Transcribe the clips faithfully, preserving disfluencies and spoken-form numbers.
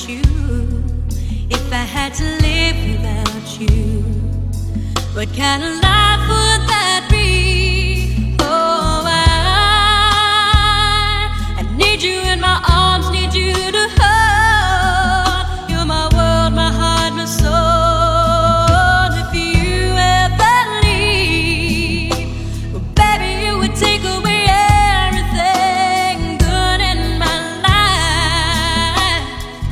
you. If I had to live without you, what kind of life would that be? Oh, I, I need you in my arms, need you to hold. You're my world, my heart, my soul. If you ever leave, well, baby, you would take away everything good in my life.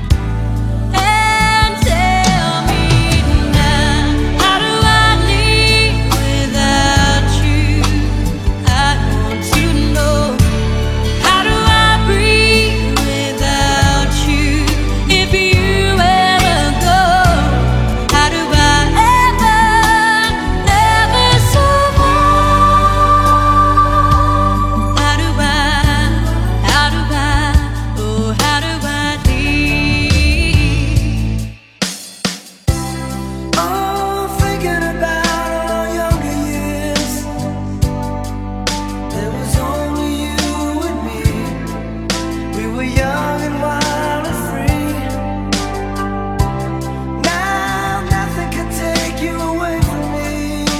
And tell me now, how do I live without you? I want to know. How do I breathe without you? If you ever go, how do I ever, ever survive? How do I, how do I, oh, how do I leave? Oh, thinking about our younger years, there was only you and me. We were young and wild and free. Now nothing can take you away from me.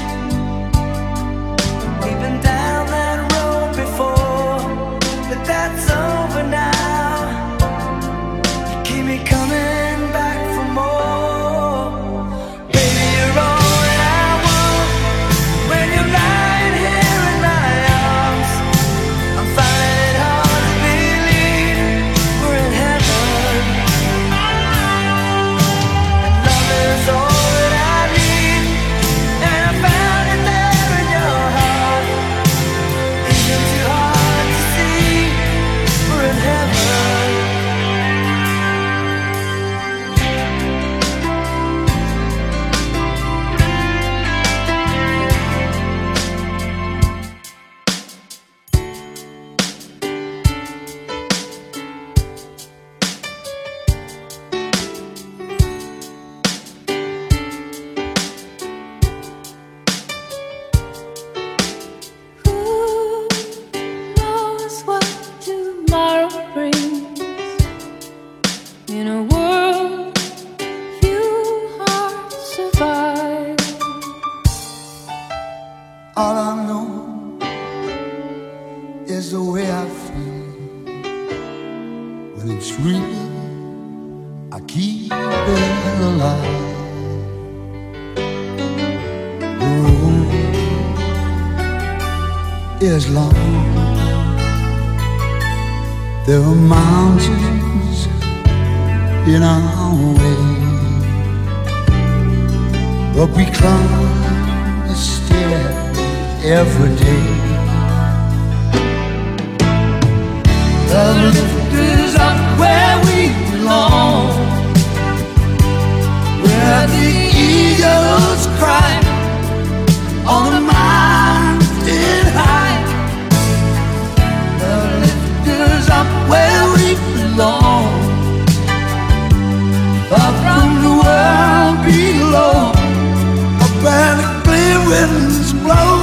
We've been down that road before, but that's over now. You keep me coming back for more. Baby, you're all that I want. When you're lying here in my arms, I'm finding it hard to believe we're in heaven. And love is all that I need, and I found it there in your heart. Isn't too hard to see we're in heaven. Who knows what tomorrow brings? In a world few hearts survive. All I know is the way I feel when it's real. I keep it alive. The road is long. There are mountains in our way, but we climb the stair every day. The lift is up where we belong, where the eagles cry on the mountain high. The lift is up where we belong, far from the world below. Up where the clear winds blow.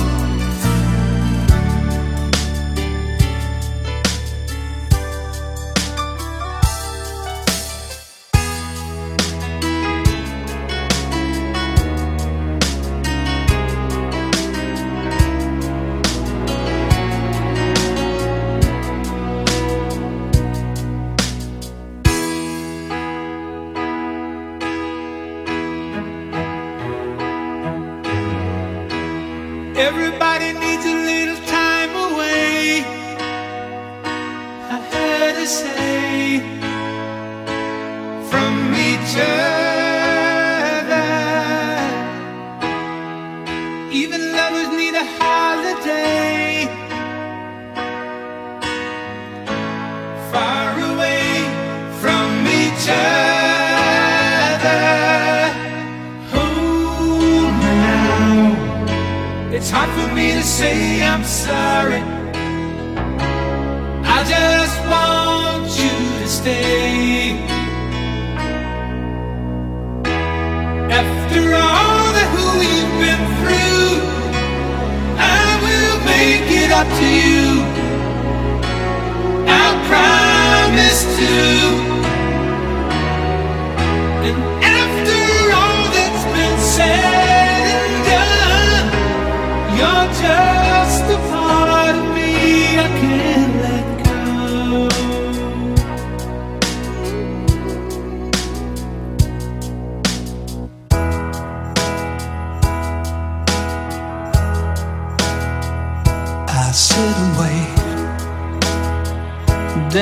Everybody needs a little time away, I heard her say, from each other. Even lovers need a holiday, far away from each other. Hold me now. It's hard for me to say I'm sorry. I just want you to stay. After all that we've been through, I will make it up to you. I promise to.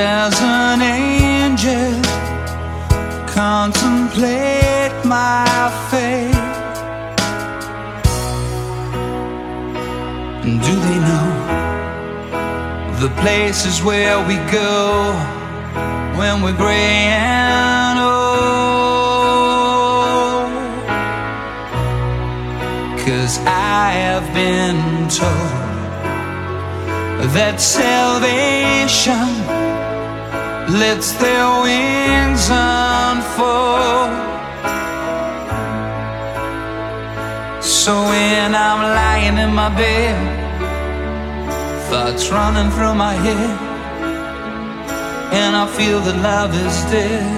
as an angel contemplate my fate. Do they know the places where we go when we're gray and old? 'Cause I have been told that salvation lets their wings unfold. So when I'm lying in my bed, thoughts running through my head, and I feel that love is dead,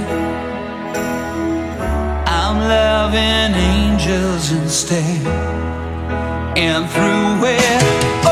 I'm loving angels instead. And through it,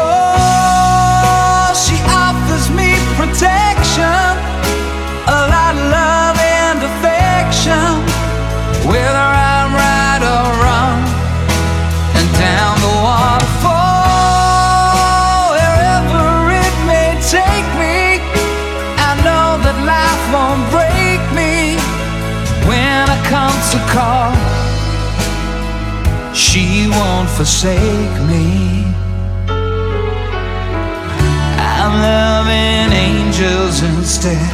oh, she offers me protection, a lot of love and affection, whether I'm right or wrong, and down the waterfall, wherever it may take me, I know that life won't break me. When I come to call, she won't forsake me. I'm loving angels instead.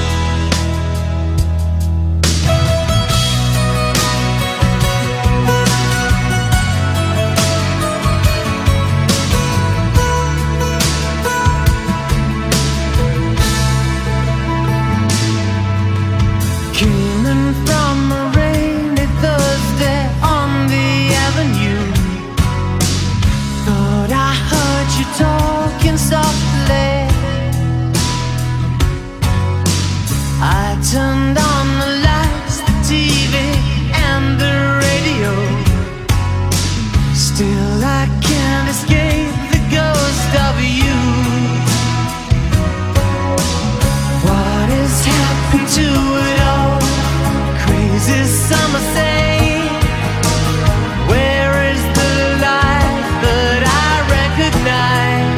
Coming from a rainy Thursday on the avenue, thought I heard you talking softly. I turned on the lights, the T V and the radio. Still I can't escape the ghost of you. What has happened to it all? Crazy summer say, where is the life that I recognize?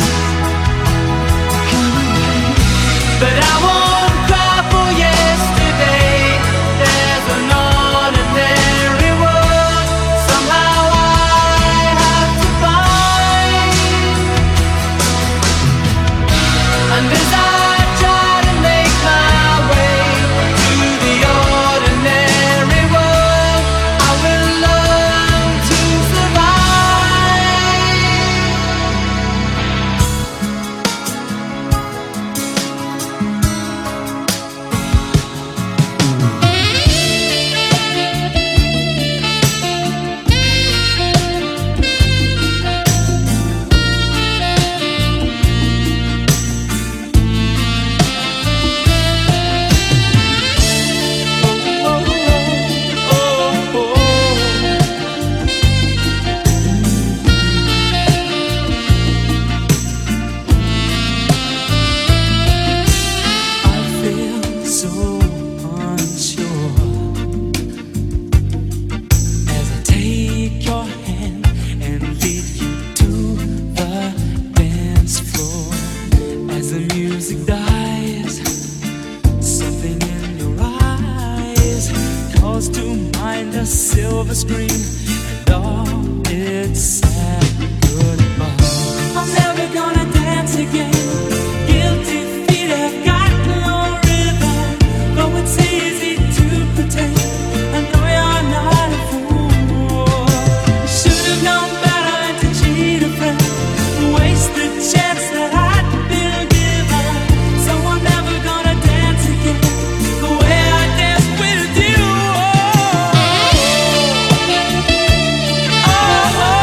But I won't cry for yesterday. There's an ordinary world somehow I have to find. And as I try to make my way to the ordinary world, I will learn to survive. I feel so unsure as I take your hand and lead you to the dance floor. As the music dies, something in your eyes calls to mind a silver screen and all its sad goodbye. I'm never gonna dance again. Guilty feet have got no rhythm, though it's easy to pretend. I know you're not a fool. Should have known better than to cheat a friend, waste the chance that I'd been given. So I'm never gonna dance again the way I danced with you. Oh, oh, oh.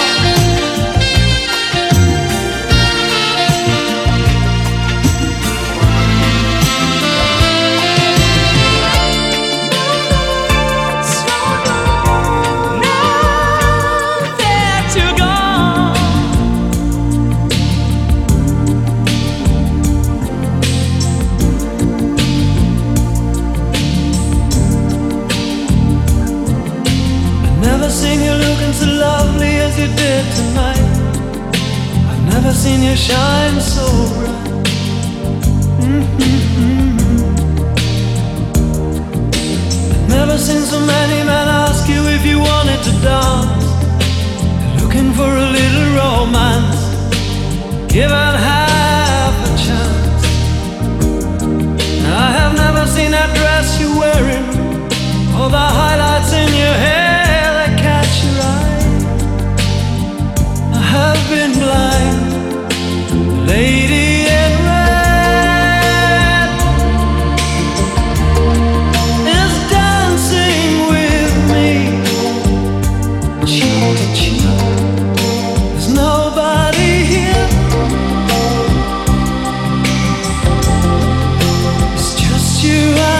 Never seen you looking so lovely as you did tonight. I've never seen you shine so bright. Mm-hmm. for a little romance, given half a chance. I have never seen that dress you're wearing, or the highlights in your hair that catch your eye. I have been blind, lady in red is dancing with me, cheek to cheek. There's nobody here, it's just you.